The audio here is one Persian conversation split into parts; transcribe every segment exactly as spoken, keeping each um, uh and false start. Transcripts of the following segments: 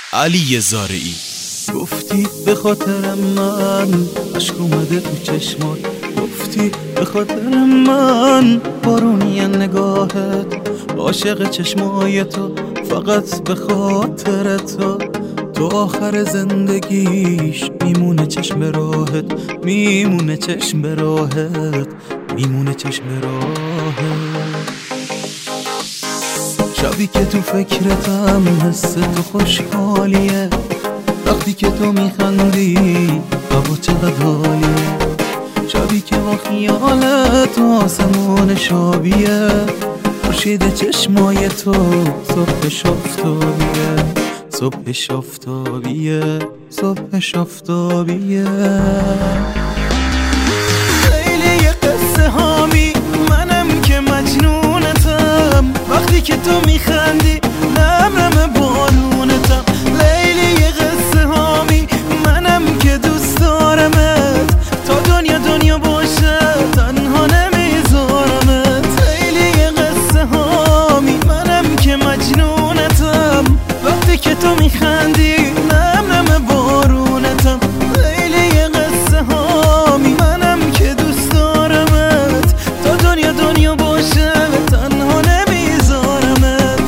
علی زارعی. گفتی به خاطر من عشق اومده تو چشمات، گفتی به خاطر من بارونی نگاهت، عاشق چشمای تو فقط به خاطر تو. تو آخر زندگیش میمونه چشم راهت، میمونه چشم راهت، میمونه چشم راهت. شبی که تو فکرتم حس تو خوشحالیه، وقتی که تو میخندی هوا چقدر حالیه. شبی که با خیالت آسمون شابیه، خورشید چشمای تو صبح شافتابیه، صبح شافتابیه، صبح شافتابیه. خیلی قصه هامی منم که مجنونتم، وقتی که تو میخندی نمرم بارونتم. لیلی قصه هامی منم که دوست دارمت، تا دنیا دنیا باشه تنها نمیذارمت. خیلی قصه هامی منم که مجنونتم، وقتی که تو میخندی نمرم بارونتم. لیلی قصه هامی منم که دوست دارمت، تا دنیا دنیا باشه تنها نمیذارمت.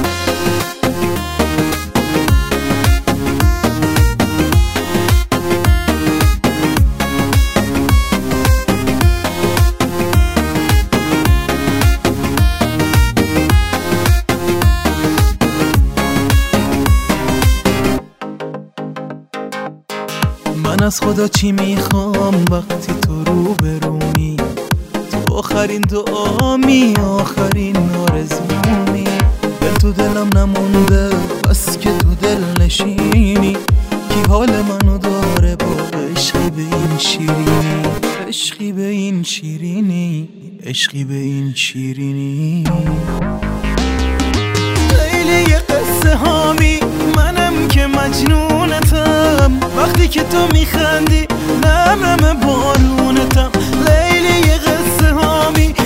من از خدا چی میخوام وقتی تو رو برونی، تو آخرین دعامی، آخرین آرزومی. دل تو دلم نمونده بس که تو دل نشینی، کی حال منو داره با عشقی به این شیرینی، عشقی به این شیرینی، عشقی به این شیرینی. لیلی قصه هامی منم که مجنونتم، وقتی که تو میخندی نمرم بارونتم. لیلی قصه هامی